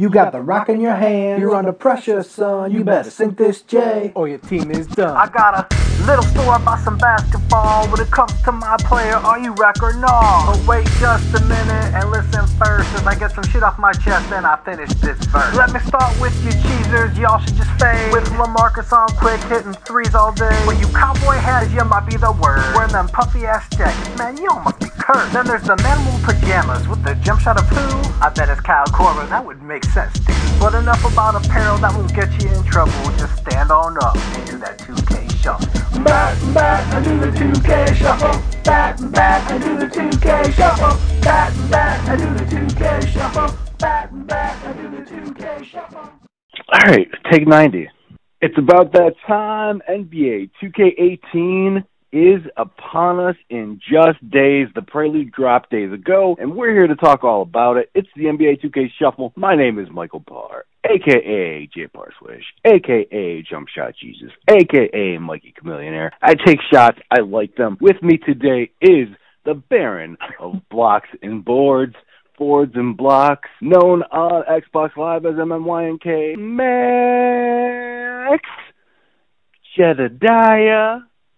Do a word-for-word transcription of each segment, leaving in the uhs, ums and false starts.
You got the rock in your hand, you're under pressure, son. You better sink this J, or your team is done. I got a little story about some basketball. When it comes to my player, are you wreck or no? But wait just a minute and listen first, as I get some shit off my chest and I finish this verse. Let me start with you cheesers, y'all should just fade. With LaMarcus on quick, hitting threes all day. When you cowboy hats, you might be the word. Wearing them puffy ass jackets, man, you all must be cursed. Then there's the manimal pajamas with the jump shot of who? I bet it's Kyle Korver, that would make sense, dude. But enough about apparel, that won't get you in trouble. Just stand on up and do that two K shuffle. Back and back, I do the two K shuffle. Back and back, I do the two K shuffle. Back and back, I do the two K shuffle. Back and back, I do the two K shuffle. All right, take ninety. It's about that time. N B A two K eighteen is upon us in just days. The Prelude dropped days ago, and we're here to talk all about it. It's the N B A two K Shuffle. My name is Michael Barr, a k a. Jay Parswish, a k a. Jump Shot Jesus, a k a. Mikey Chameleonaire. I take shots. I like them. With me today is the Baron of Blocks and Boards, Boards and Blocks, known on Xbox Live as M M Y N K, Max Jedediah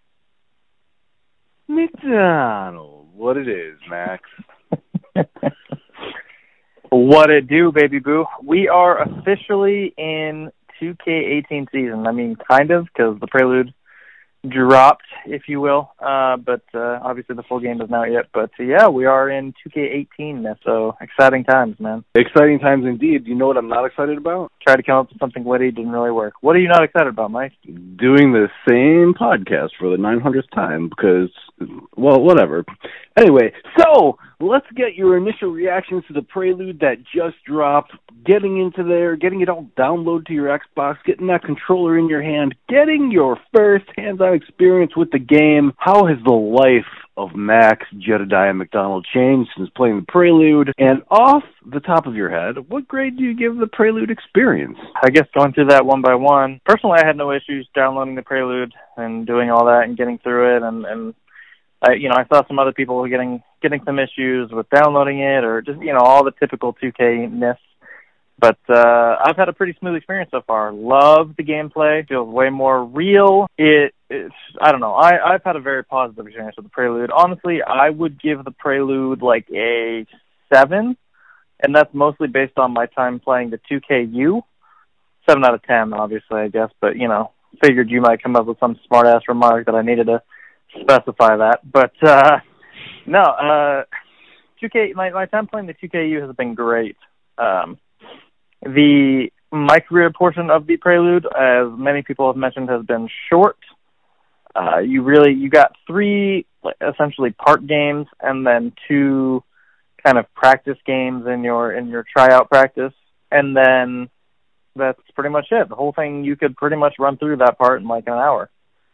McDonald. What it is, Max? What it do, baby boo? We are officially in two K eighteen season. I mean, kind of, because the Prelude dropped, if you will. Uh, but uh, obviously the full game isn't out yet. But uh, yeah, we are in two K eighteen now, so exciting times, man. Exciting times indeed. You know what I'm not excited about? Tried to come up with something witty, didn't really work. What are you not excited about, Mike? Doing the same podcast for the nine hundredth time because, well, whatever. Anyway, so let's get your initial reactions to the Prelude that just dropped, getting into there, getting it all downloaded to your Xbox, getting that controller in your hand, getting your first hands-on experience with the game. How has the life of Max Jedediah McDonald changed since playing the Prelude? And off the top of your head, what grade do you give the Prelude experience? I guess going through that one by one, personally I had no issues downloading the Prelude and doing all that and getting through it, and, and I, you know, I saw some other people getting getting some issues with downloading it, or just, you know, all the typical two K-ness. But uh, I've had a pretty smooth experience so far. Love the gameplay. Feels way more real. It, it's, I don't know. I, I've had a very positive experience with the Prelude. Honestly, I would give the Prelude like a seven, and that's mostly based on my time playing the two K U. seven out of ten, obviously, I guess. But, you know, figured you might come up with some smart-ass remark that I needed to specify that. But, uh, no, uh, two K, my, my time playing the two K U has been great. Um, the my career portion of the Prelude, as many people have mentioned, has been short. Uh, you really, you got three like, essentially part games and then two kind of practice games in your in your tryout practice, and then that's pretty much it. The whole thing, you could pretty much run through that part in like an hour.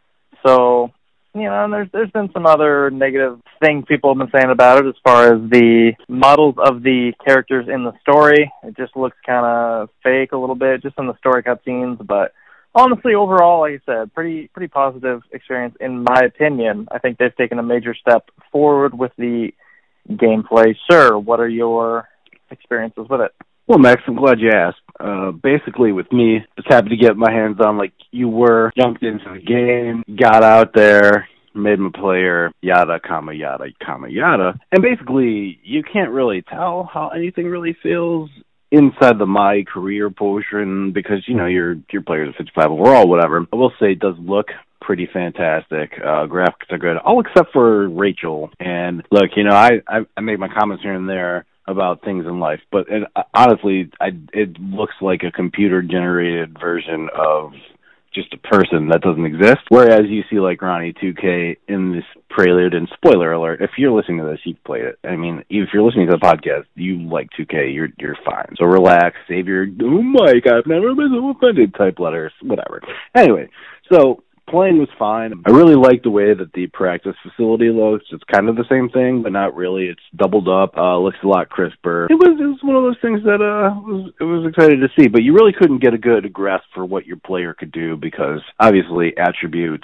So, you know, and there's there's been some other negative things people have been saying about it as far as the models of the characters in the story. It just looks kind of fake a little bit, just in the story cutscenes. But honestly, overall, like I said, pretty pretty positive experience in my opinion. I think they've taken a major step forward with the gameplay. Sir, what are your experiences with it? Well, Max, I'm glad you asked. Uh, basically, with me, just happy to get my hands on like you were, jumped into the game, got out there, made my player, yada, comma, yada, comma, yada. And basically, you can't really tell how anything really feels inside the my career portion because, you know, your your player's a fifty-five overall, whatever. I will say it does look pretty fantastic. Uh, graphics are good, all except for Rachel. And look, you know, I, I, I make my comments here and there about things in life, but it, honestly, I, it looks like a computer-generated version of just a person that doesn't exist. Whereas you see like Ronnie two K in this Prelude, and spoiler alert, if you're listening to this, you've played it. I mean, if you're listening to the podcast, you like two K, you're you're fine. So relax, save your, oh Mike, I've never been so offended type letters, whatever. Anyway, so playing was fine. I really like the way that the practice facility looks. It's kind of the same thing, but not really. It's doubled up. Uh, looks a lot crisper. It was, it was one of those things that uh was it was excited to see, but you really couldn't get a good grasp for what your player could do because obviously attributes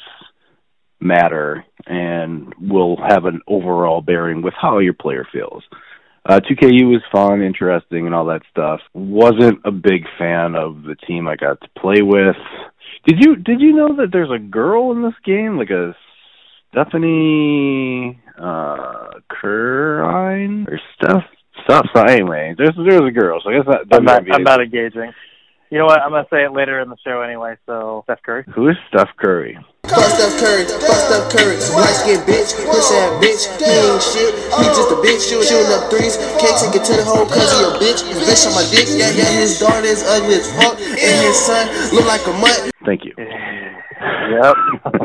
matter and will have an overall bearing with how your player feels. Uh, two K U was fun, interesting, and all that stuff. Wasn't a big fan of the team I got to play with. Did you did you know that there's a girl in this game, like a Stephanie uh, Curine or stuff? Stuff. So anyway, there's there's a girl. So I guess that I'm not I'm not engaging. You know what? I'm gonna say it later in the show anyway. So Steph Curry. Who is Steph Curry? Fuck Steph Curry, fuck Steph Curry, light skin bitch, push ass bitch, he ain't shit, he just a bitch, shooting, shooting up threes, can't take it to the hole cause he a bitch, his bitch on my dick, yeah, yeah, his daughter is ugly as fuck, and his son look like a mutt. Thank you. Yep.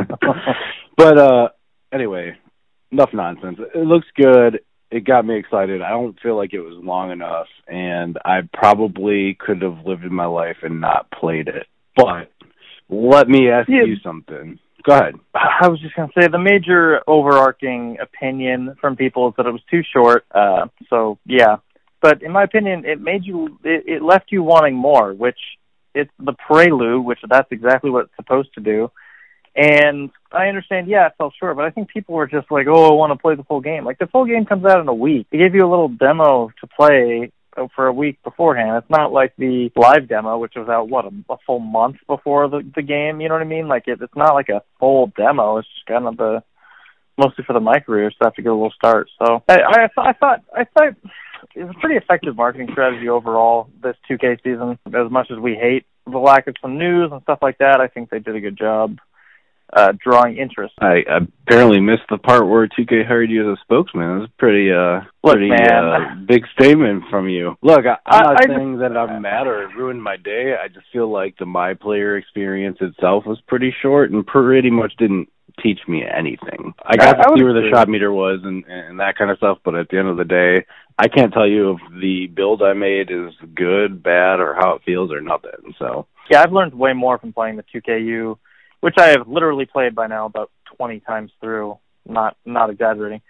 But, uh, anyway, enough nonsense. It looks good. It got me excited. I don't feel like it was long enough, and I probably could have lived my life and not played it. But let me ask yeah. you something. Go ahead. I was just going to say the major overarching opinion from people is that it was too short. Uh, so, yeah. But in my opinion, it made you, it, it left you wanting more, which it's the prelude, which that's exactly what it's supposed to do. And I understand, yeah, it fell short, but I think people were just like, oh, I want to play the full game. Like, the full game comes out in a week. They gave you a little demo to play for a week beforehand. It's not like the live demo, which was out, what, a, a full month before the, the game, you know what I mean? Like, it, it's not like a full demo. It's just kind of the, mostly for the micro stuff to get a little start. So, I, I, I thought, I thought it was a pretty effective marketing strategy overall, this two K season. As much as we hate the lack of some news and stuff like that, I think they did a good job Uh, drawing interest. I apparently missed the part where two K hired you as a spokesman. It was a pretty, uh, Look, pretty man. uh, big statement from you. Look, I, I'm I, not I saying just, that I'm mad or it ruined my day. I just feel like the My Player experience itself was pretty short and pretty much didn't teach me anything. I got I, to I see where the agree. shot meter was and, and that kind of stuff, but at the end of the day, I can't tell you if the build I made is good, bad, or how it feels or nothing. So yeah, I've learned way more from playing the two K U, which I have literally played by now about twenty times through, not not exaggerating.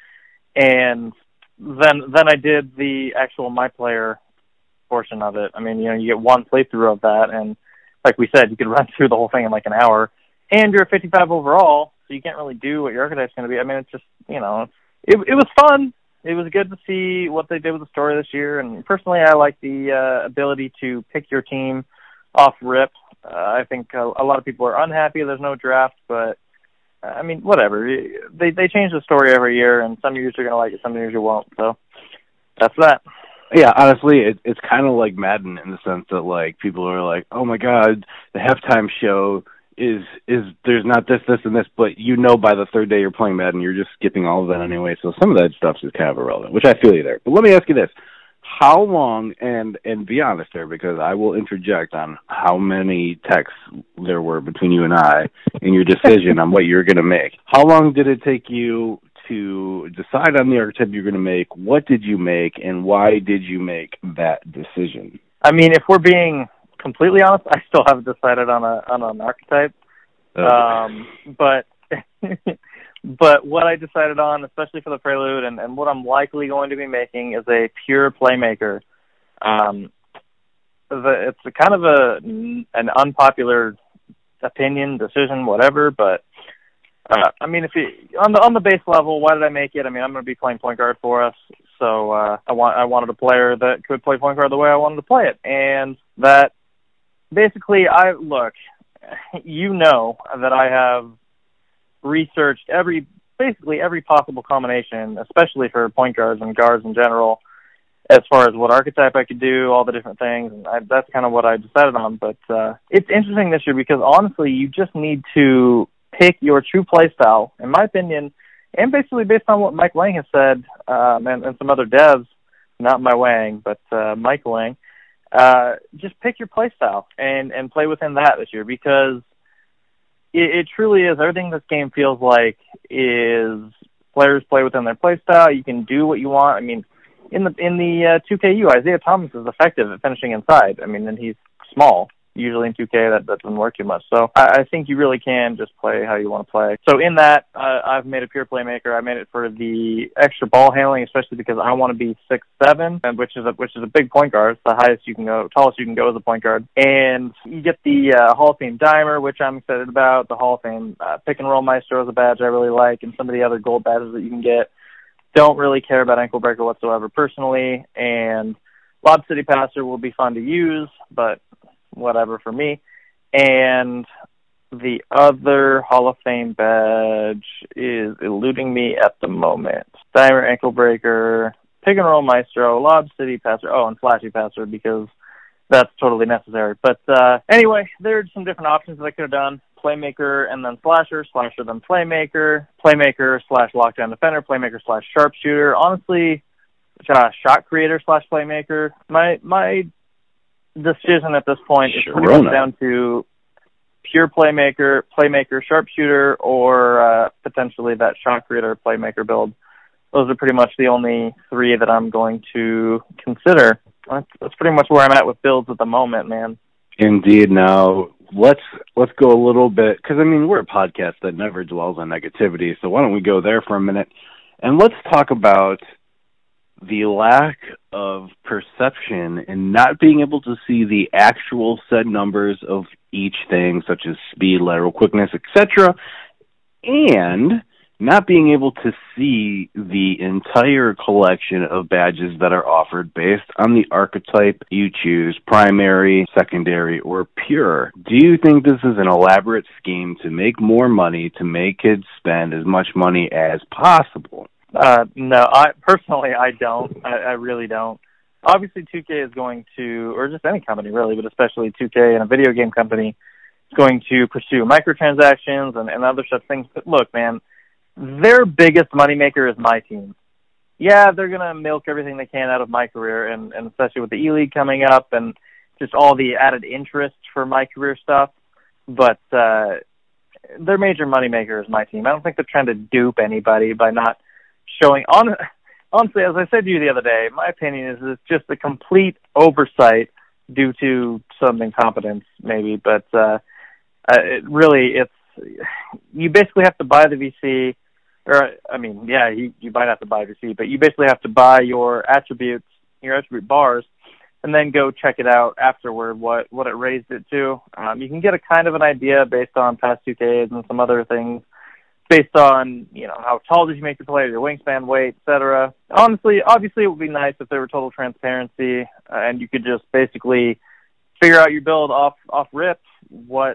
And then then I did the actual My Player portion of it. I mean, you know, you get one playthrough of that, and like we said, you could run through the whole thing in like an hour. And you're a fifty-five overall, so you can't really do what your archetype's going to be. I mean, it's just, you know, it it was fun. It was good to see what they did with the story this year. And personally, I like the uh, ability to pick your team off rip. Uh, I think a, a lot of people are unhappy there's no draft, but uh, I mean, whatever. They they change the story every year, and some years you're going to like it, some years you won't. So that's that. Yeah, honestly, it, it's kind of like Madden in the sense that, like, people are like, oh, my God, the halftime show is, is there's not this, this, and this, but you know by the third day you're playing Madden, you're just skipping all of that anyway, so some of that stuff is kind of irrelevant, which I feel you there. But let me ask you this. How long, and and be honest there, because I will interject on how many texts there were between you and I in your decision on what you're going to make. How long did it take you to decide on the archetype you're going to make? What did you make, and why did you make that decision? I mean, if we're being completely honest, I still haven't decided on a on an archetype. Okay. Um, but but what I decided on, especially for the Prelude, and, and what I'm likely going to be making is a pure playmaker. Um, the, it's a kind of a an unpopular opinion, decision, whatever. But uh, I mean, if you, on the on the base level, why did I make it? I mean, I'm going to be playing point guard for us, so uh, I want I wanted a player that could play point guard the way I wanted to play it, and that basically, I look. You know that I have researched every, basically every possible combination, especially for point guards and guards in general, as far as what archetype I could do, all the different things, and I, that's kind of what I decided on. But uh, it's interesting this year because honestly, you just need to pick your true play style, in my opinion, and basically based on what Mike Lang has said, um, and, and some other devs, not my Wang, but uh, Mike Lang. Uh, just pick your play style and, and play within that this year because it, it truly is everything this game feels like is players play within their play style. You can do what you want. I mean, in the in the uh, two K U, Isaiah Thomas is effective at finishing inside. I mean, and he's small. Usually in two K, that, that doesn't work too much. So I, I think you really can just play how you want to play. So in that, uh, I've made a pure playmaker. I made it for the extra ball handling, especially because I want to be six seven, and which is a which is a big point guard. It's the highest you can go, tallest you can go as a point guard. And you get the uh, Hall of Fame Dimer, which I'm excited about. The Hall of Fame uh, Pick and Roll Maestro is a badge I really like, and some of the other gold badges that you can get. don't really care about Ankle Breaker whatsoever personally, and Lob City Passer will be fun to use, but whatever for me. And the other Hall of Fame badge is eluding me at the moment. Dimer, Ankle Breaker, Pick and Roll Maestro, Lob City Passer, oh, and Flashy Passer, because that's totally necessary. But uh, anyway, there's some different options that I could have done. Playmaker and then Slasher, Slasher then Playmaker, Playmaker slash Lockdown Defender, Playmaker slash Sharpshooter. Honestly, uh, Shot Creator slash Playmaker. My my decision at this point is pretty much down to pure Playmaker, Playmaker, Sharpshooter, or uh, potentially that Shot Creator Playmaker build. Those are pretty much the only three that I'm going to consider. That's, that's pretty much where I'm at with builds at the moment, man. Indeed. Now, let's let's go a little bit, because, I mean, we're a podcast that never dwells on negativity, so why don't we go there for a minute, and let's talk about the lack of perception and not being able to see the actual said numbers of each thing, such as speed, lateral quickness, et cetera, and not being able to see the entire collection of badges that are offered based on the archetype you choose, primary, secondary, or pure. Do you think this is an elaborate scheme to make more money, to make kids spend as much money as possible? Uh, no, I personally, I don't. I, I really don't. Obviously, two K is going to, or just any company really, but especially two K and a video game company, is going to pursue microtransactions and, and other such things. But look, man, their biggest moneymaker is my team. Yeah, they're going to milk everything they can out of my career, and, and especially with the E-League coming up and just all the added interest for my career stuff. But uh, their major moneymaker is my team. I don't think they're trying to dupe anybody by not showing on. Honestly, as I said to you the other day, my opinion is it's just a complete oversight due to some incompetence, maybe. But uh, it really, it's you basically have to buy the V C, or I mean, yeah, you, you might have to buy V C, but you basically have to buy your attributes, your attribute bars, and then go check it out afterward, what, what it raised it to. Um, you can get a kind of an idea based on past two Ks and some other things, based on, you know, how tall did you make your player, your wingspan, weight, et cetera. Honestly, obviously, it would be nice if there were total transparency, uh, and you could just basically figure out your build off off rip. What,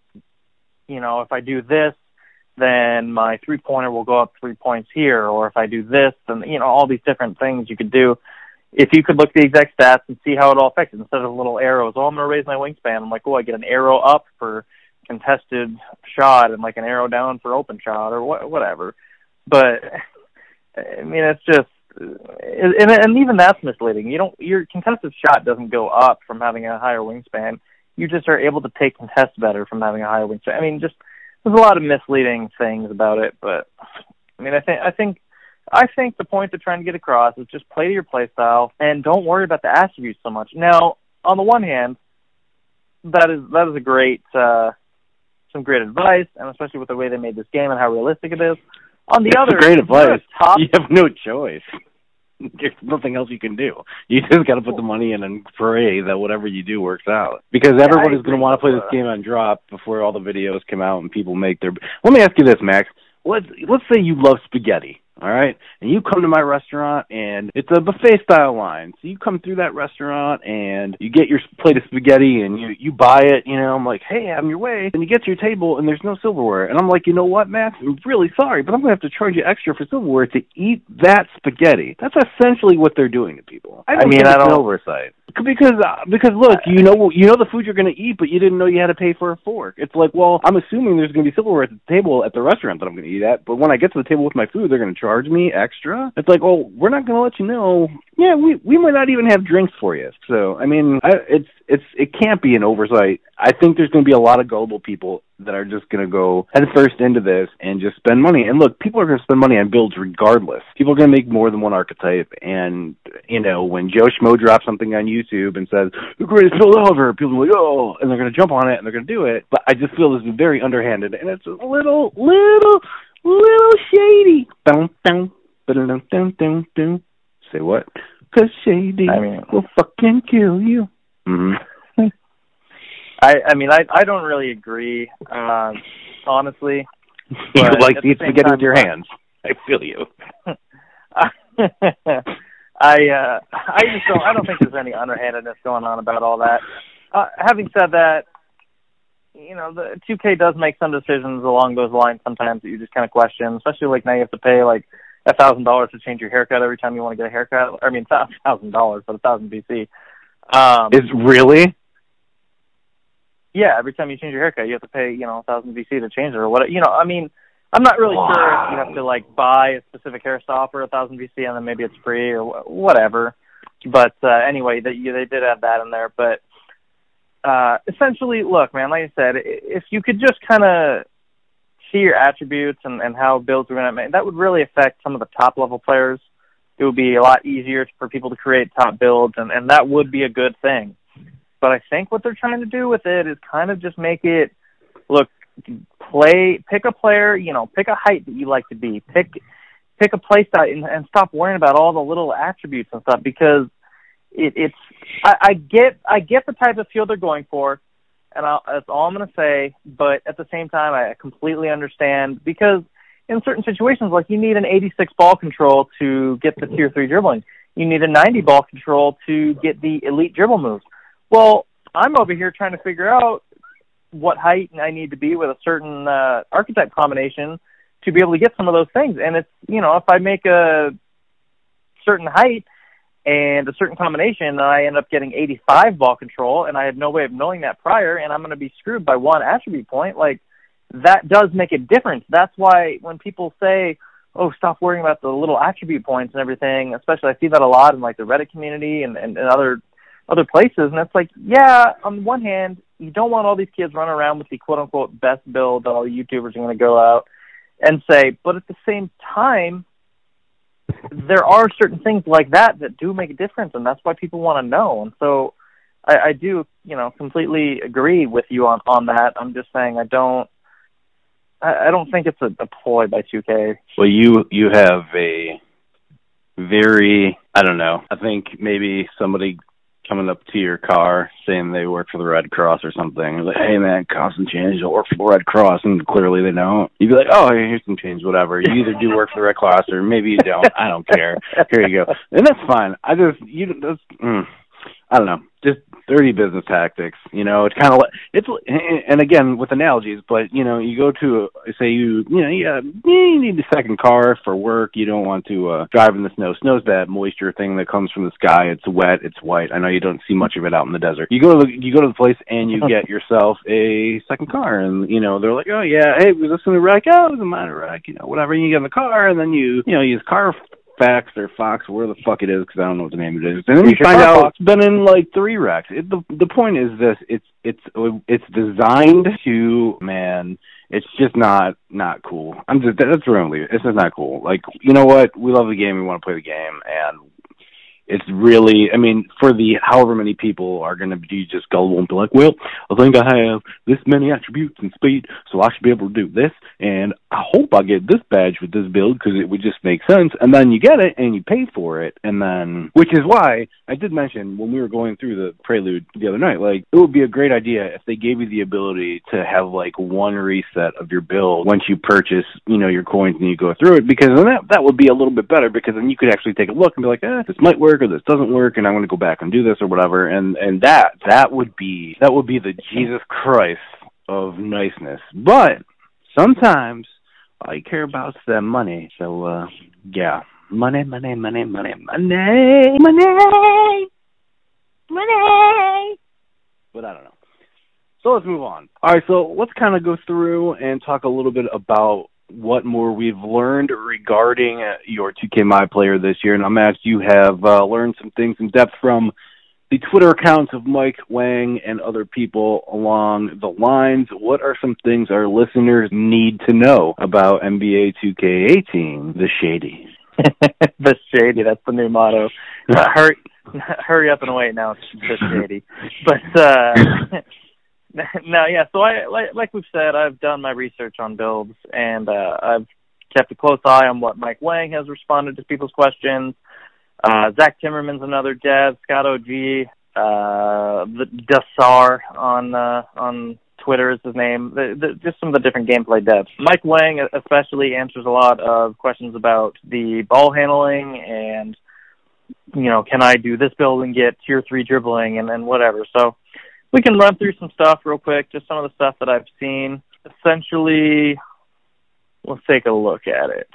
you know, if I do this, then my three-pointer will go up three points here, or if I do this, then, you know, all these different things you could do. If you could look at the exact stats and see how it all affects it, instead of little arrows, oh, I'm going to raise my wingspan. I'm like, oh, I get an arrow up for contested shot and like an arrow down for open shot or wh- whatever. But I mean, it's just, and, and even that's misleading. You don't, your contested shot doesn't go up from having a higher wingspan. You just are able to take contests better from having a higher wingspan. I mean, just there's a lot of misleading things about it. But I mean, I think, I think, I think the point they're trying to get across is just play to your play style and don't worry about the attributes so much. Now, on the one hand, that is that is a great. Uh, some great advice, and especially with the way they made this game and how realistic it is. On the it's other, great advice. Top... You have no choice. There's nothing else you can do. You just got to put the money in and pray that whatever you do works out. Because everybody's yeah, going to want to play this game on drop before all the videos come out and people make their... Let me ask you this, Max. Let's, let's say you love spaghetti, all right? And you come to my restaurant, and it's a buffet-style line. So you come through that restaurant, and you get your plate of spaghetti, and you, you buy it. You know, I'm like, hey, I'm your way. And you get to your table, and there's no silverware. And I'm like, you know what, Max? I'm really sorry, but I'm going to have to charge you extra for silverware to eat that spaghetti. That's essentially what they're doing to people. I, don't I mean, think I don't... It's an oversight. Because, uh, because look, you know you know the food you're going to eat, but you didn't know you had to pay for a fork. It's like, well, I'm assuming there's going to be silverware at the table at the restaurant that I'm going to eat at, but when I get to the table with my food, they're going to charge me extra? It's like, oh, we're not going to let you know. Yeah, we we might not even have drinks for you. So, I mean, I, it's it's it can't be an oversight. I think there's going to be a lot of gullible people that are just going to go head first into this and just spend money. And look, people are going to spend money on builds regardless. People are going to make more than one archetype. And, you know, when Joe Schmo drops something on YouTube and says, the greatest build ever, people are like, oh, and they're going to jump on it and they're going to do it. But I just feel this is very underhanded, and it's a little, little, little shady. Boom, boom, boom, boom, boom, boom. Say what? Because shady I mean, will fucking kill you. Mm-hmm. I, I mean, I I don't really agree, uh, honestly. You like to eat spaghetti with your hands. I feel you. I, I uh, I just don't I don't think there's any underhandedness going on about all that. Uh, having said that, you know, the two K does make some decisions along those lines sometimes that you just kind of question, especially like now you have to pay like a thousand dollars to change your haircut every time you want to get a haircut. I mean, a thousand dollars, but a thousand B C. Um, Is really? Yeah, every time you change your haircut, you have to pay, you know, a thousand B C to change it or what. You know, I mean, I'm not really wow. sure if you have to like buy a specific hairstyle for a thousand B C and then maybe it's free or wh- whatever. But uh, anyway, they they did have that in there. But uh, essentially, look, man, like I said, if you could just kind of see your attributes and, and how builds are going to make, that would really affect some of the top level players. It would be a lot easier for people to create top builds, and, and that would be a good thing. But I think what they're trying to do with it is kind of just make it, look, play, pick a player, you know, pick a height that you like to be, pick pick a play style, and, and stop worrying about all the little attributes and stuff, because it, it's, I, I get I get the type of field they're going for, and I'll, that's all I'm going to say, but at the same time, I completely understand, because in certain situations, like you need an eighty-six ball control to get the tier three dribbling. You need a ninety ball control to get the elite dribble moves. Well, I'm over here trying to figure out what height I need to be with a certain uh, archetype combination to be able to get some of those things. And it's, you know, if I make a certain height and a certain combination, and I end up getting eighty-five ball control, and I had no way of knowing that prior, and I'm going to be screwed by one attribute point, like, that does make a difference. That's why when people say, oh, stop worrying about the little attribute points and everything, especially I see that a lot in, like, the Reddit community and, and, and other other places, and it's like, yeah, on one hand, you don't want all these kids running around with the quote-unquote best build that all the YouTubers are going to go out and say, but at the same time, there are certain things like that that do make a difference, and that's why people want to know. And so I, I do, you know, completely agree with you on, on that. I'm just saying I don't I, I don't think it's a, a ploy by two K. Well, you you have a very, I don't know, I think maybe somebody coming up to your car saying they work for the Red Cross or something. Like, hey, man, cost some change. I work for the Red Cross. And clearly they don't. You'd be like, oh, here's some change, whatever. You either do work for the Red Cross or maybe you don't. I don't care. Here you go. And that's fine. I just, you that's, mm, I don't know, just dirty business tactics. You know, it's kind of like, it's, and again, with analogies, but, you know, you go to, a, say you, you know, yeah, you need a second car for work. You don't want to uh, drive in the snow. Snow's that moisture thing that comes from the sky. It's wet. It's white. I know you don't see much of it out in the desert. You go to the, you go to the place and you get yourself a second car, and, you know, they're like, oh, yeah, hey, was this in the wreck? Oh, it was a minor wreck, you know, whatever. You get in the car, and then you, you know, use car Fax or Fox, where the fuck it is, because I don't know what the name of it is. And then you find out it's been in like three wrecks. It, the the point is this: it's it's it's designed to, man. It's just not not cool. I'm just that's where I'm leaving. It's just not cool. Like, you know what? We love the game. We want to play the game, and it's really, I mean, for the however many people are going to be just gullible and be like, well, I think I have this many attributes and speed, so I should be able to do this, and I hope I get this badge with this build because it would just make sense. And then you get it and you pay for it, and then, which is why I did mention when we were going through the Prelude the other night, like, it would be a great idea if they gave you the ability to have like one reset of your build once you purchase, you know, your coins and you go through it, because then that that would be a little bit better, because then you could actually take a look and be like, eh, this might work or this doesn't work, and I'm going to go back and do this or whatever, and and that that would be that would be the Jesus Christ of niceness. But sometimes all you care about is that money. So uh, yeah, money, money, money, money, money, money, money. But I don't know. So let's move on. All right, so let's kind of go through and talk a little bit about what more we've learned regarding uh, your two K My Player this year. And I'm asked you have uh, learned some things in depth from the Twitter accounts of Mike Wang and other people along the lines. What are some things our listeners need to know about N B A two K eighteen, The Shady? The Shady, that's the new motto. Uh, hurry, hurry up and wait now, it's The Shady. But, uh... No, yeah, so I like, like we've said, I've done my research on builds, and uh, I've kept a close eye on what Mike Wang has responded to people's questions. Uh, Zach Timmerman's another dev, Scott O G, uh, the Dasar on uh, on Twitter is his name. The, the, just some of the different gameplay devs. Mike Wang especially answers a lot of questions about the ball handling and, you know, can I do this build and get tier three dribbling and, and whatever. So we can run through some stuff real quick, just some of the stuff that I've seen. Essentially, let's take a look at it.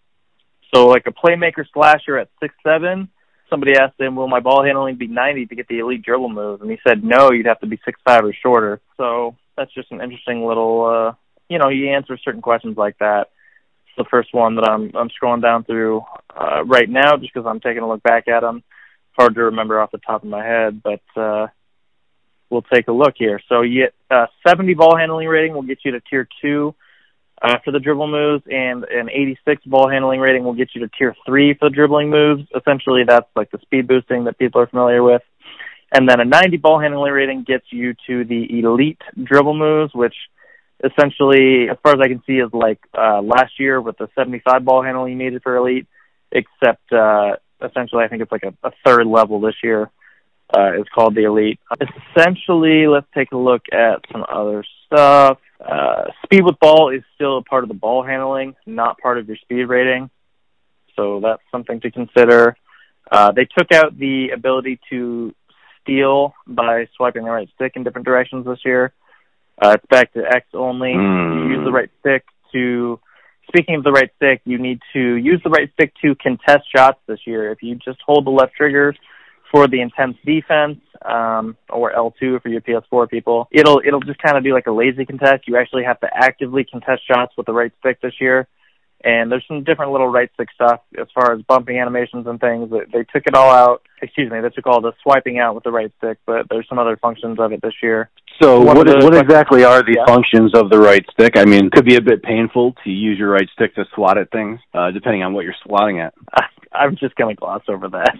So like a playmaker slasher at six seven, somebody asked him, will my ball handling be ninety to get the elite dribble move? And he said, no, you'd have to be six five or shorter. So that's just an interesting little, uh, you know, he answers certain questions like that. It's the first one that I'm I'm scrolling down through uh, right now just because I'm taking a look back at them. Hard to remember off the top of my head, but uh, we'll take a look here. So you get uh, seventy ball handling rating will get you to tier two. Uh, for the dribble moves, and an eighty-six ball handling rating will get you to tier three for the dribbling moves. Essentially, that's like the speed boosting that people are familiar with. And then a ninety ball handling rating gets you to the elite dribble moves, which essentially, as far as I can see, is like uh, last year with the seventy-five ball handling you needed for elite, except uh, essentially I think it's like a, a third level this year. Uh, it's called the elite. Essentially, let's take a look at some other stuff. Uh, speed with ball is still a part of the ball handling, not part of your speed rating. So that's something to consider. Uh, they took out the ability to steal by swiping the right stick in different directions this year. Uh, it's back to X only. Mm. You use the right stick to, speaking of the right stick, you need to use the right stick to contest shots this year. If you just hold the left trigger for the intense defense, um, or L two for your P S four people, it'll it'll just kind of do like a lazy contest. You actually have to actively contest shots with the right stick this year. And there's some different little right stick stuff as far as bumping animations and things. They took it all out. Excuse me, they took all the swiping out with the right stick, but there's some other functions of it this year. So One what of the what exactly are the yeah. functions of the right stick? I mean, it could be a bit painful to use your right stick to swat at things, uh, depending on what you're swatting at. I, I'm just going to gloss over that.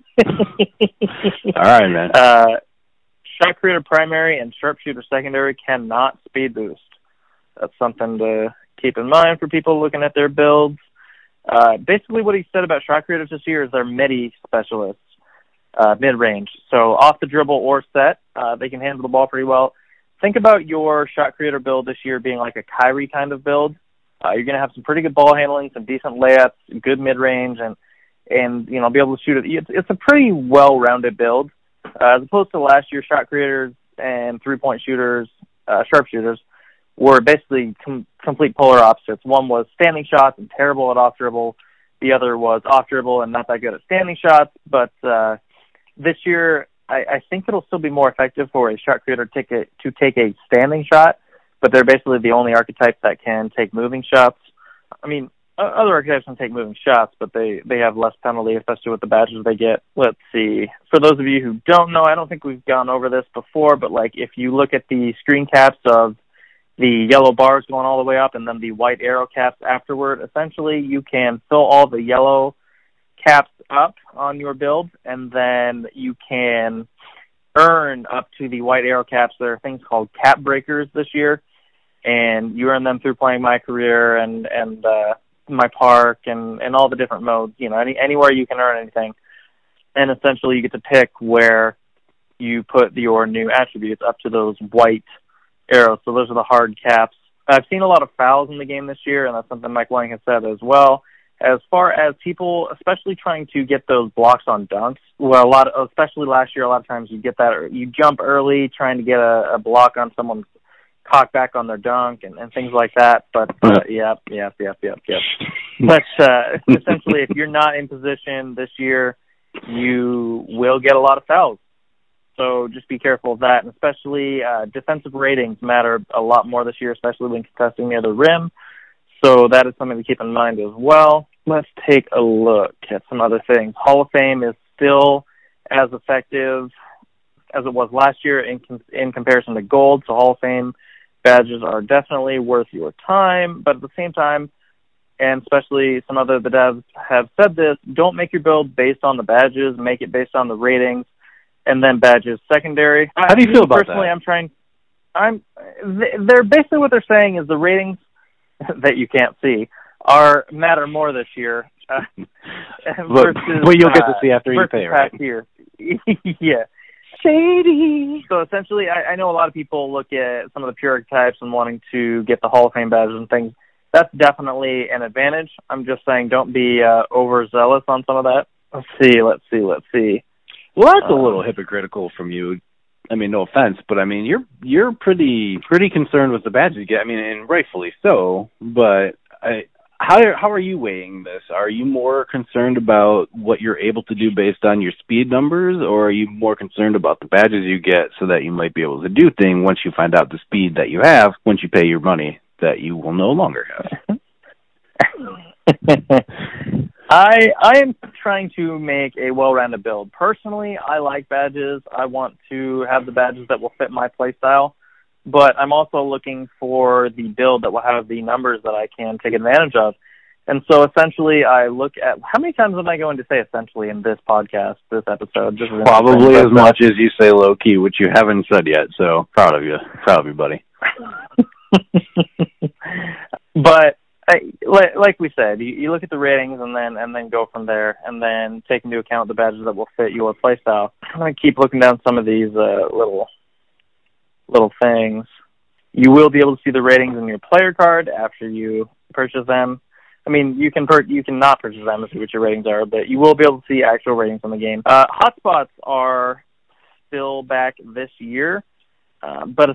All right, man. Uh, shot creator primary and sharpshooter secondary cannot speed boost. That's something to keep in mind for people looking at their builds. Uh, basically what he said about shot creators this year is they're midi specialists, uh, mid-range. So off the dribble or set, uh, they can handle the ball pretty well. Think about your shot creator build this year being like a Kyrie kind of build. Uh, you're going to have some pretty good ball handling, some decent layups, good mid-range, and and, you know, be able to shoot it. It's, it's a pretty well-rounded build. Uh, as opposed to last year, shot creators and three-point shooters, uh, sharpshooters, were basically com- complete polar opposites. One was standing shots and terrible at off-dribble. The other was off-dribble and not that good at standing shots. But uh, this year, I, I think it'll still be more effective for a shot creator take a, to take a standing shot, but they're basically the only archetype that can take moving shots. I mean, other archetypes can take moving shots, but they, they have less penalty, especially with the badges they get. Let's see. For those of you who don't know, I don't think we've gone over this before, but like if you look at the screen caps of the yellow bars going all the way up and then the white arrow caps afterward, essentially you can fill all the yellow caps up on your build, and then you can earn up to the white arrow caps. There are things called cap breakers this year, and you earn them through playing My Career and, and, uh, My Park and, and all the different modes, you know, any anywhere you can earn anything. And essentially you get to pick where you put your new attributes up to those white arrows. So those are the hard caps. I've seen a lot of fouls in the game this year, and that's something Mike Lang has said as well. As far as people, especially trying to get those blocks on dunks, well, a lot, of, especially last year, a lot of times you get that, you jump early trying to get a, a block on someone's cock back on their dunk and, and things like that. But, uh, yep, yep, yep, yep, yep. But uh, essentially, if you're not in position this year, you will get a lot of fouls. So just be careful of that. And especially uh, defensive ratings matter a lot more this year, especially when contesting near the rim. So that is something to keep in mind as well. Let's take a look at some other things. Hall of Fame is still as effective as it was last year in in comparison to gold. So Hall of Fame badges are definitely worth your time, but at the same time, and especially some other the devs have said this, don't make your build based on the badges, make it based on the ratings, and then badges secondary. How do you feel about Personally, that? I'm trying, I'm, they're basically what they're saying is the ratings that you can't see are matter more this year. Uh, but, versus, but you'll get to uh, see after you pay, right? Year. Yeah. shady. So essentially, I, I know a lot of people look at some of the pure types and wanting to get the Hall of Fame badges and things. That's definitely an advantage. I'm just saying don't be uh, overzealous on some of that. Let's see, let's see, let's see. Well, that's um, a little hypocritical from you. I mean, no offense, but I mean, you're you're pretty pretty concerned with the badges you get. I mean, and rightfully so. But I, how how are you weighing this? Are you more concerned about what you're able to do based on your speed numbers, or are you more concerned about the badges you get so that you might be able to do things once you find out the speed that you have once you pay your money that you will no longer have? I I am trying to make a well-rounded build. Personally, I like badges. I want to have the badges that will fit my playstyle, but I'm also looking for the build that will have the numbers that I can take advantage of. And so essentially I look at, how many times am I going to say essentially in this podcast, this episode? Just Probably as much as you say low-key, which you haven't said yet, so proud of you. Proud of you, buddy. But I, like, like we said, you, you look at the ratings and then and then go from there, and then take into account the badges that will fit your playstyle. I'm going to keep looking down some of these uh, little little things. You will be able to see the ratings in your player card after you purchase them. I mean, you can per- you can not purchase them and see what your ratings are, but you will be able to see actual ratings in the game. Uh, hotspots are still back this year, uh, but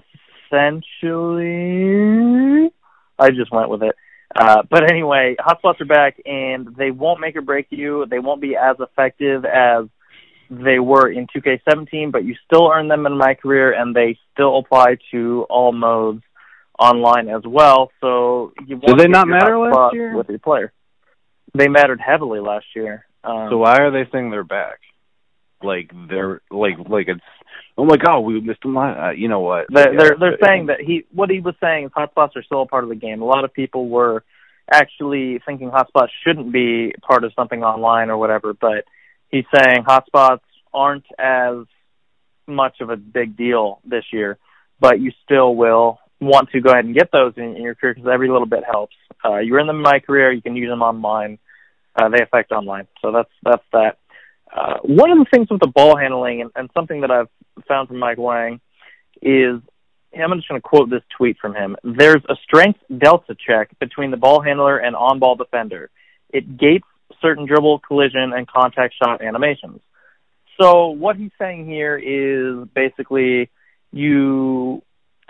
essentially, I just went with it. Uh, but anyway, hotspots are back, and they won't make or break you. They won't be as effective as they were in two K seventeen, but you still earn them in My Career, and they still apply to all modes online as well. So you Did they not matter last year? With your player, they mattered heavily last year. Um, so why are they saying they're back? Like they're like like it's oh my god, we missed them. Uh, you know what? They're they're, they're saying that he what he was saying is hotspots are still a part of the game. A lot of people were actually thinking hotspots shouldn't be part of something online or whatever, but he's saying hotspots aren't as much of a big deal this year, but you still will want to go ahead and get those in, in your career because every little bit helps. Uh, you're in the My Career, you can use them online. Uh, they affect online, so that's that's that. Uh, one of the things with the ball handling, and, and something that I've found from Mike Wang, is, I'm just going to quote this tweet from him. There's a strength delta check between the ball handler and on-ball defender. It gates certain dribble, collision, and contact shot animations. So what he's saying here is basically you,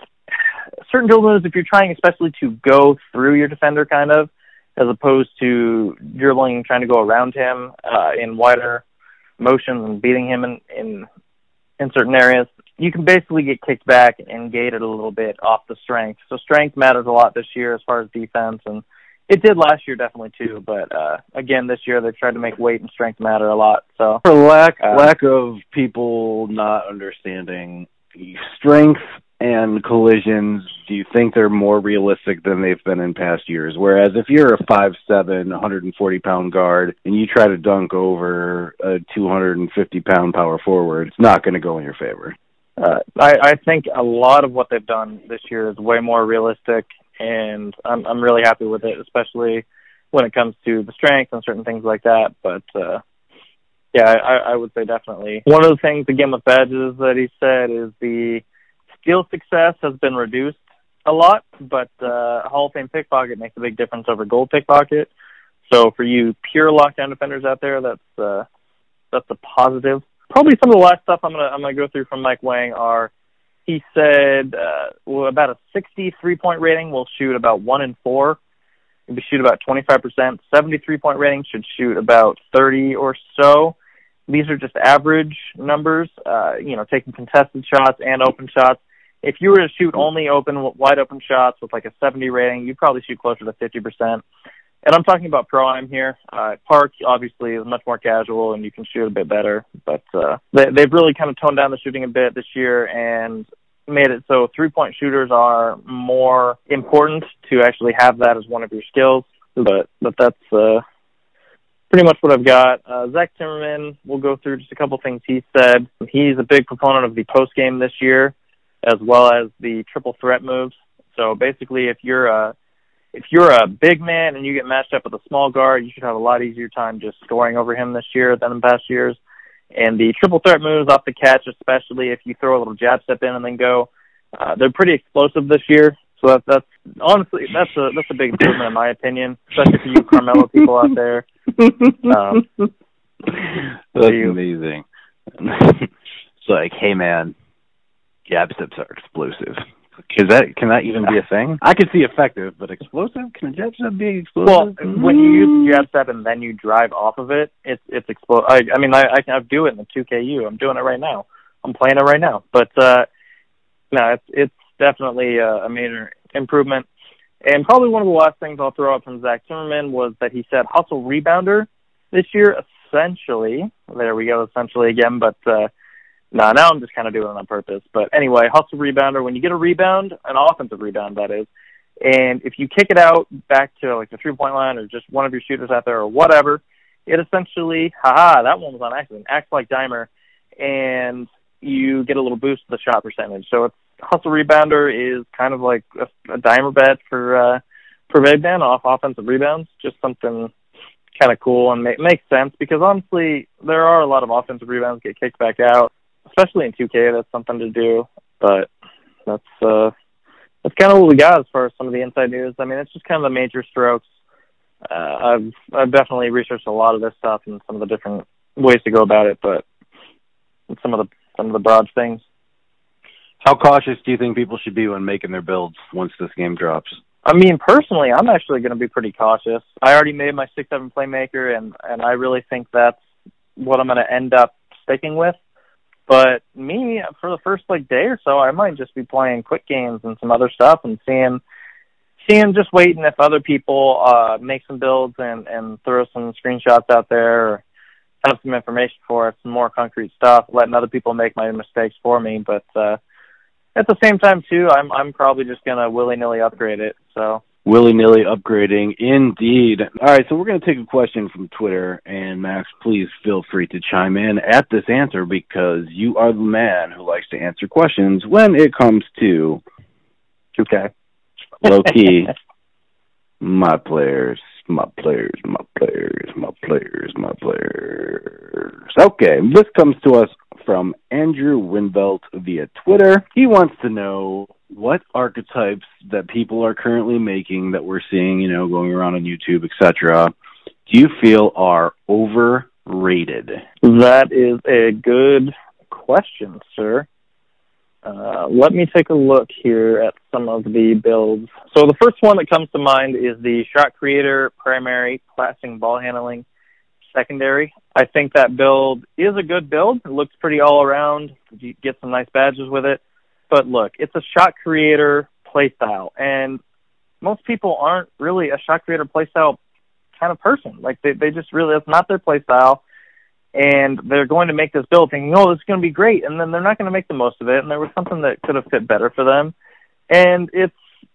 certain dribble moves, if you're trying especially to go through your defender kind of, as opposed to dribbling and trying to go around him uh, in wider motions and beating him in, in in certain areas, you can basically get kicked back and gated a little bit off the strength. So strength matters a lot this year as far as defense, and it did last year definitely too. But uh, again, this year they've tried to make weight and strength matter a lot. So for lack uh, lack of people not understanding strength and collisions, do you think they're more realistic than they've been in past years? Whereas if you're a five seven, one hundred forty pound guard and you try to dunk over a two hundred fifty pound power forward, it's not going to go in your favor. Uh, I, I think a lot of what they've done this year is way more realistic, and I'm I'm really happy with it, especially when it comes to the strength and certain things like that. But uh, yeah, I, I would say definitely. One of the things, again, with badges that he said is the skill success has been reduced a lot, but uh, Hall of Fame pickpocket makes a big difference over gold pickpocket. So for you pure lockdown defenders out there, that's uh, that's a positive. Probably some of the last stuff I'm gonna I'm gonna go through from Mike Wang are, he said uh, well, about a sixty three-point rating will shoot about one in four. If you shoot about twenty-five percent. seventy-three point rating should shoot about thirty or so. These are just average numbers, uh, you know, taking contested shots and open shots. If you were to shoot only open, wide open shots with like a seventy rating, you'd probably shoot closer to fifty percent. And I'm talking about Pro-Am here. Uh, Park, obviously, is much more casual, and you can shoot a bit better. But uh, they, they've really kind of toned down the shooting a bit this year and made it so three-point shooters are more important to actually have that as one of your skills. But but that's uh, pretty much what I've got. Uh, Zach Timmerman, we'll go through just a couple things he said. He's a big proponent of the post-game this year, as well as the triple threat moves. So basically, if you're a if you're a big man and you get matched up with a small guard, you should have a lot easier time just scoring over him this year than in past years. And the triple threat moves off the catch, especially if you throw a little jab step in and then go, uh, they're pretty explosive this year. So that, that's honestly that's a that's a big improvement in my opinion, especially for you Carmelo people out there. Um, that's you. Amazing. It's like, hey man, jab steps are explosive. Is that can that even be a thing? I could see effective, but explosive? Can a jab step be explosive? Well, when you use the jab step and then you drive off of it, it's it's explosive. I, I mean, I, I can do it in the two K U. I'm doing it right now. I'm playing it right now. But uh, no, it's it's definitely a, a major improvement. And probably one of the last things I'll throw out from Zach Zimmerman was that he said hustle rebounder this year. Essentially, there we go. Essentially again, but. Uh, No, now I'm just kind of doing it on purpose. But anyway, hustle rebounder, when you get a rebound, an offensive rebound, that is, and if you kick it out back to like the three-point line or just one of your shooters out there or whatever, it essentially, haha, that one was on accident, acts like Dimer, and you get a little boost to the shot percentage. So it's, hustle rebounder is kind of like a, a Dimer bet for, uh, for big man off offensive rebounds, just something kind of cool and ma- makes sense because honestly, there are a lot of offensive rebounds get kicked back out. Especially in two K, that's something to do. But that's uh, that's kind of what we got as far as some of the inside news. I mean, it's just kind of the major strokes. Uh, I've I've definitely researched a lot of this stuff and some of the different ways to go about it, but some of the some of the broad things. How cautious do you think people should be when making their builds once this game drops? I mean, personally, I'm actually going to be pretty cautious. I already made my six seven playmaker, and and I really think that's what I'm going to end up sticking with. But me, for the first like day or so, I might just be playing quick games and some other stuff and seeing, seeing just waiting if other people uh, make some builds and, and throw some screenshots out there or have some information for us, some more concrete stuff, letting other people make my mistakes for me. But uh, at the same time, too, I'm I'm probably just going to willy-nilly upgrade it. So. Willy-nilly upgrading, indeed. All right, so we're going to take a question from Twitter, and Max, please feel free to chime in at this answer because you are the man who likes to answer questions when it comes to two K. Low-key, my players, my players, my players, my players, my players. Okay, this comes to us from Andrew Winbelt via Twitter. He wants to know what archetypes that people are currently making that we're seeing, you know, going around on YouTube, et cetera, do you feel are overrated? That is a good question, sir. Uh, let me take a look here at some of the builds. So the first one that comes to mind is the shot creator, primary, passing, ball handling, secondary. I think that build is a good build. It looks pretty all around. You get some nice badges with it. But look, it's a shot creator play style, and most people aren't really a shot creator play style kind of person. Like they, they just really, it's not their play style, and they're going to make this build thinking, oh, this is going to be great, and then they're not going to make the most of it, and there was something that could have fit better for them, and it's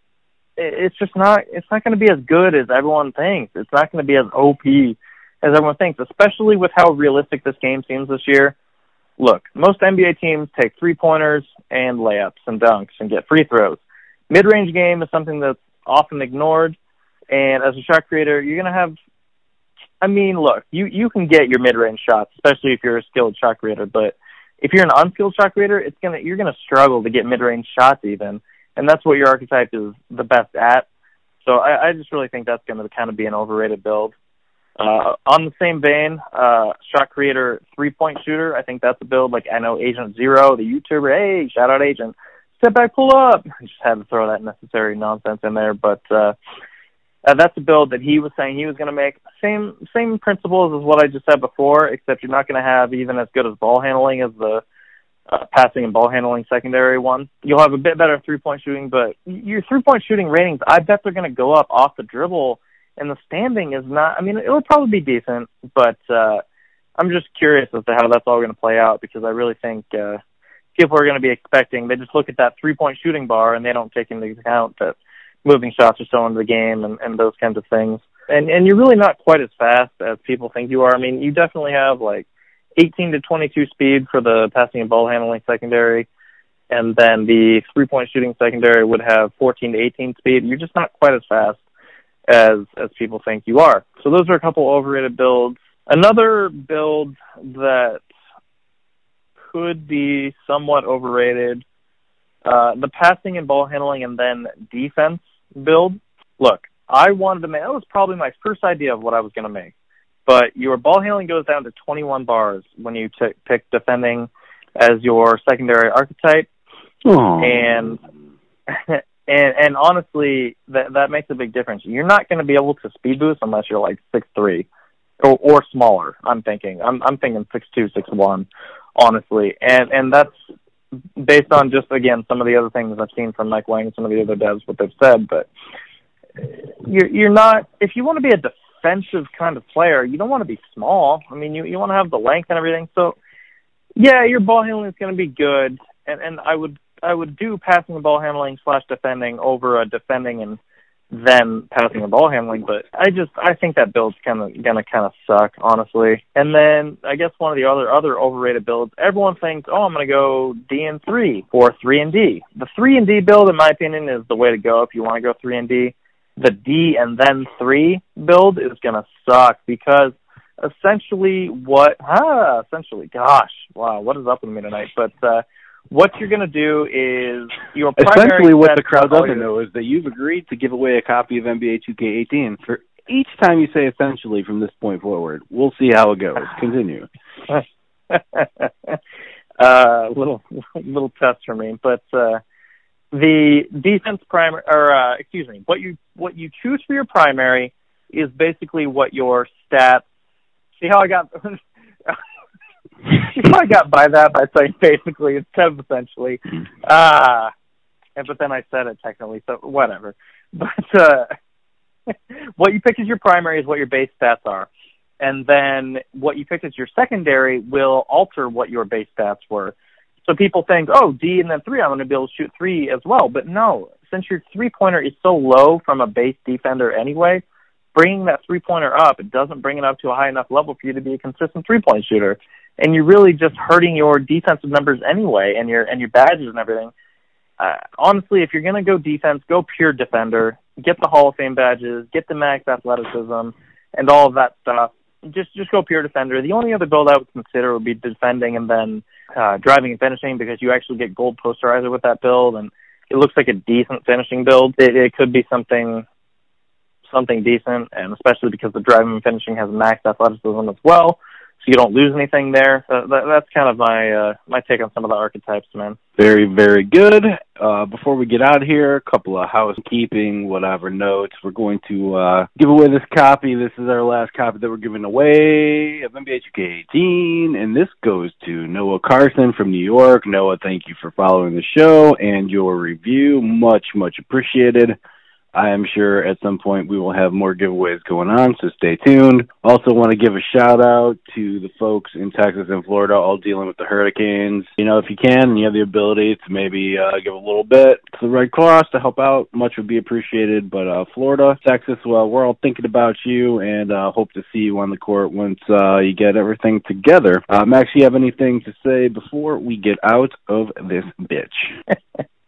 it's just not, it's not going to be as good as everyone thinks. It's not going to be as O P as everyone thinks, especially with how realistic this game seems this year. Look, most N B A teams take three-pointers and layups and dunks and get free throws. Mid-range game is something that's often ignored, and as a shot creator, you're going to have, I mean, look, you, you can get your mid-range shots, especially if you're a skilled shot creator, but if you're an unskilled shot creator, it's gonna you're going to struggle to get mid-range shots even, and that's what your archetype is the best at. So I, I just really think that's going to kind of be an overrated build. Uh, on the same vein, uh, shot creator, three-point shooter, I think that's a build. Like, I know Agent Zero, the YouTuber, hey, shout out Agent, step back, pull up. I just had to throw that necessary nonsense in there. But uh, uh, that's a build that he was saying he was going to make. Same same principles as what I just said before, except you're not going to have even as good as ball handling as the uh, passing and ball handling secondary one. You'll have a bit better three-point shooting, but your three-point shooting ratings, I bet they're going to go up off the dribble. And the standing is not, I mean, it will probably be decent, but uh, I'm just curious as to how that's all going to play out because I really think uh, people are going to be expecting, they just look at that three-point shooting bar and they don't take into account that moving shots are so into the game and, and those kinds of things. And and you're really not quite as fast as people think you are. I mean, you definitely have like eighteen to twenty-two speed for the passing and ball handling secondary, and then the three-point shooting secondary would have fourteen to eighteen speed. You're just not quite as fast as as people think you are. So those are a couple overrated builds. Another build that could be somewhat overrated. Uh, the passing and ball handling and then defense build. Look, I wanted to make, that was probably my first idea of what I was going to make. But your ball handling goes down to twenty-one bars when you t- pick defending as your secondary archetype. Aww. And and and honestly, that that makes a big difference. You're not going to be able to speed boost unless you're like six three or, or smaller. I'm thinking. I'm I'm thinking six two, six one, honestly. And and that's based on just, again, some of the other things I've seen from Mike Wang and some of the other devs, what they've said. But you're you're not, if you want to be a defensive kind of player, you don't want to be small. I mean, you you want to have the length and everything. So yeah, your ball handling is going to be good, and and I would I would do passing and ball handling slash defending over a defending and then passing and ball handling. But I just I think that build's kind of gonna kind of suck, honestly. And then I guess one of the other other overrated builds, everyone thinks, oh, I'm gonna go D and three or three and D. The three and D build, in my opinion, is the way to go if you want to go three and D. The D and then three build is gonna suck because essentially what ah essentially gosh wow what is up with me tonight but uh what you're going to do is your primary essentially what the crowd doesn't your... know is that you've agreed to give away a copy of N B A two K eighteen for each time you say essentially from this point forward. We'll see how it goes. Continue. uh little little test for me, but uh the defense primary or uh excuse me what you what you choose for your primary is basically what your stats. See how I got See how I got by that by saying basically instead of essentially. Ah, uh, but then I said it technically, so whatever. But uh, what you pick as your primary is what your base stats are. And then what you picked as your secondary will alter what your base stats were. So people think, oh, D and then three, I'm going to be able to shoot three as well. But no, since your three-pointer is so low from a base defender anyway, bringing that three-pointer up, it doesn't bring it up to a high enough level for you to be a consistent three-point shooter. And you're really just hurting your defensive numbers anyway and your and your badges and everything. Uh, honestly, if you're going to go defense, go pure defender. Get the Hall of Fame badges, get the max athleticism, and all of that stuff. Just just go pure defender. The only other build I would consider would be defending and then uh, driving and finishing because you actually get gold posterizer with that build, and it looks like a decent finishing build. It, it could be something... something decent, and especially because the driving and finishing has max athleticism as well, so you don't lose anything there. Uh, that, that's kind of my uh, my take on some of the archetypes, man. Very, very good. Uh, before we get out of here, a couple of housekeeping, whatever notes. We're going to uh, give away this copy. This is our last copy that we're giving away of N B A two K eighteen, and this goes to Noah Carson from New York. Noah, thank you for following the show and your review. Much, much appreciated. I am sure at some point we will have more giveaways going on, so stay tuned. Also want to give a shout-out to the folks in Texas and Florida all dealing with the hurricanes. You know, if you can and you have the ability to maybe uh, give a little bit to the Red Cross to help out, much would be appreciated. But uh, Florida, Texas, well, we're all thinking about you and uh, hope to see you on the court once uh, you get everything together. Uh, Max, you have anything to say before we get out of this bitch?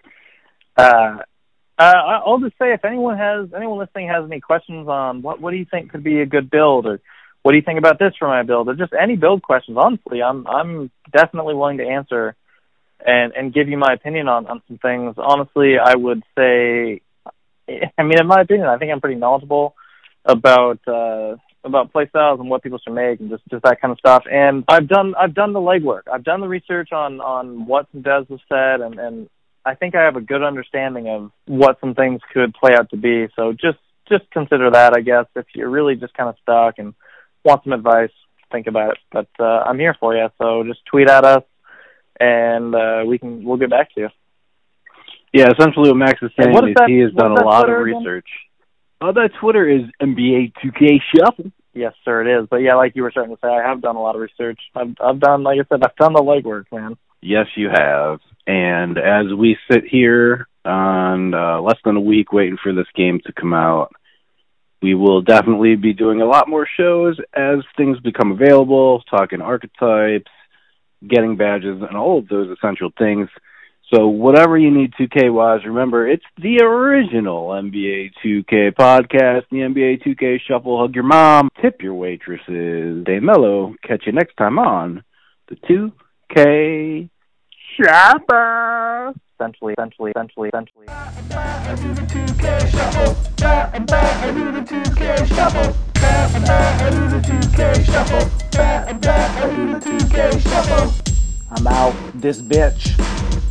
uh Uh, I'll just say if anyone has anyone listening has any questions on what what do you think could be a good build, or what do you think about this for my build, or just any build questions, honestly, I'm I'm definitely willing to answer and, and give you my opinion on, on some things. Honestly, I would say, I mean, in my opinion, I think I'm pretty knowledgeable about uh, about play styles and what people should make and just, just that kind of stuff. And I've done I've done the legwork. I've done the research on, on what some devs have said, and, and I think I have a good understanding of what some things could play out to be. So just, just consider that, I guess. If you're really just kind of stuck and want some advice, think about it. But uh, I'm here for you, so just tweet at us, and uh, we can we'll get back to you. Yeah, essentially what Max is saying is that, he has done a lot Twitter of research. Oh, that Twitter is N B A two K Shuffle. Yes, sir, it is. But yeah, like you were starting to say, I have done a lot of research. I've, I've done, like I said, I've done the legwork, man. Yes, you have. And as we sit here on uh, less than a week waiting for this game to come out, we will definitely be doing a lot more shows as things become available, talking archetypes, getting badges, and all of those essential things. So whatever you need two K-wise, remember, it's the original N B A two K podcast, the N B A two K Shuffle. Hug your mom, tip your waitresses, stay mellow. Catch you next time on the two K Shuffle. Essentially, essentially, essentially, essentially. I do the two K shuffle. Bat and bat, I do the two K shuffle. Bat and bat, I do the two K shuffle. Bat and bat, I do the two K shuffle. I'm out this bitch.